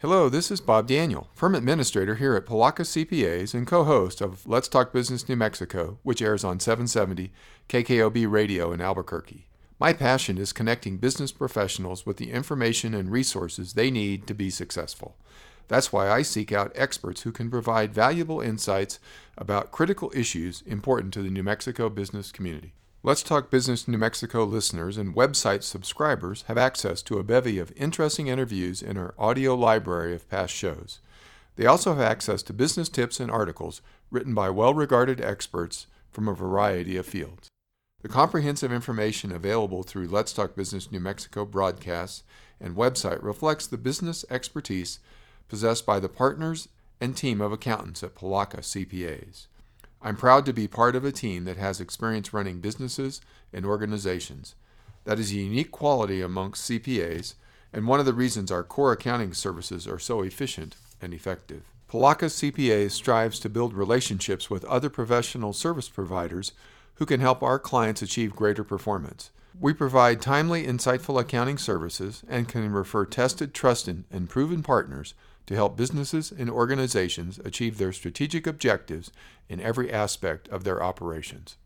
Hello, this is Bob Daniel, firm administrator here at Palaca CPAs and co-host of Let's Talk Business New Mexico, which airs on 770 KKOB Radio in Albuquerque. My passion is connecting business professionals with the information and resources they need to be successful. That's why I seek out experts who can provide valuable insights about critical issues important to the New Mexico business community. Let's Talk Business New Mexico listeners and website subscribers have access to a bevy of interesting interviews in our audio library of past shows. They also have access to business tips and articles written by well-regarded experts from a variety of fields. The comprehensive information available through Let's Talk Business New Mexico broadcasts and website reflects the business expertise possessed by the partners and team of accountants at Palaca CPAs. I'm proud to be part of a team that has experience running businesses and organizations. That is a unique quality amongst CPAs, and one of the reasons our core accounting services are so efficient and effective. Palaca CPAs strives to build relationships with other professional service providers who can help our clients achieve greater performance. We provide timely, insightful accounting services and can refer tested, trusted, and proven partners to help businesses and organizations achieve their strategic objectives in every aspect of their operations.